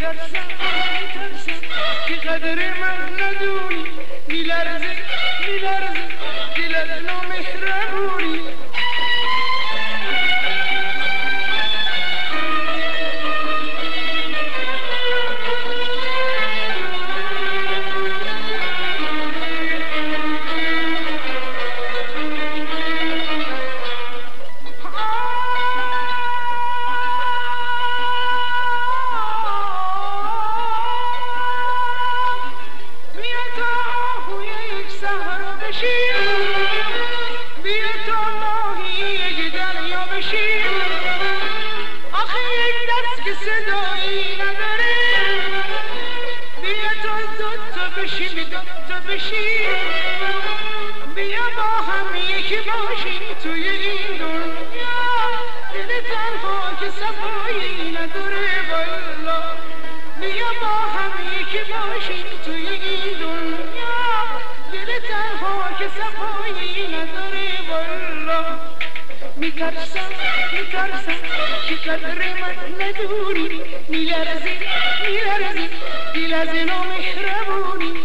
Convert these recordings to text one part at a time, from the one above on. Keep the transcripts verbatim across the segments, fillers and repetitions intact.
میترسم میترسم که قدر من ندونی، میلرزه میلرزه دل از نامهربونی. بیا تا ماهی یک دریا بشیم، آخه یک دست که صدایی نداره. بیا تا دوتا بشیم دوتا بشیم، بیا با هم یکی باشیم توی این دنیا. دل تنها که صفایی نداره والا، بیا با هم یکی باشیم توی این دنیا. دل تنها که صفایی نداره والا. میترسم میترسم که قدر من ندونی، میلرزی میلرزی دل از نامهربونی.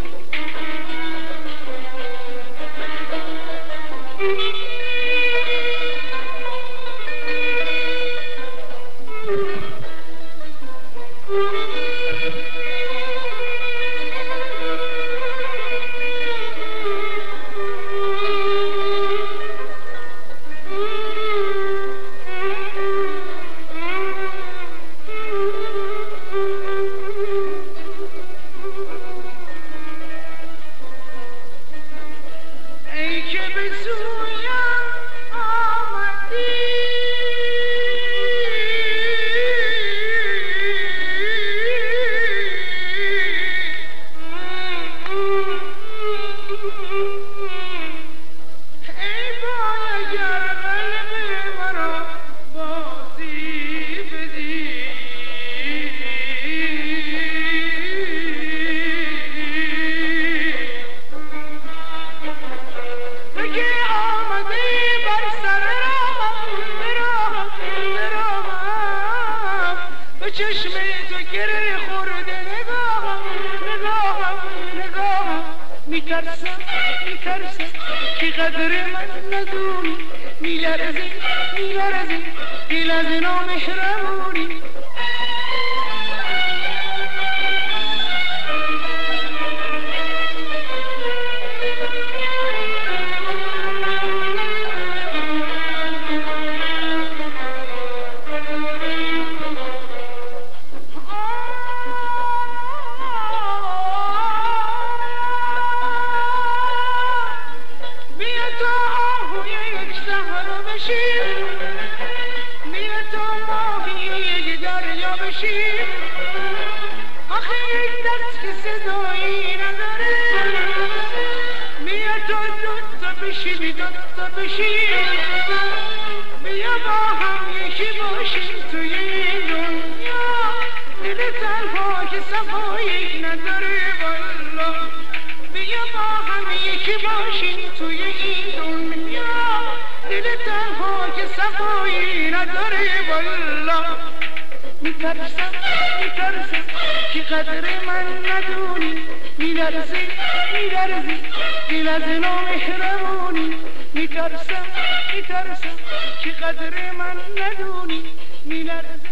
ای که به سویم آمدی، ای بای اگر قلب مرا بازی بدی. که آمدی بر سر راهم براهم براهم، به چشم تو گره خورده نگاهم نگاهم نگاهم. میترسم میترسم که قدر من ندونی، میلرزی میلرزی دل از نامهربونی. بیا تا ماهی یک دریا بشیم، آخه یک دست که صدایی نداره. بیا تا دوتا بشیم دوتا بشیم، بیا با هم یکی باشیم توی این دنیا. دل تنها که صفایی نداره والا، بیا با هم یکی باشیم توی این دنیا. دل تنها که صفایی نداره والا. میترسم میترسم که قدر من ندونی، میلرزی میلرزی دل از نامهربونی. میترسم میترسم که قدر من ندونی، میلرزی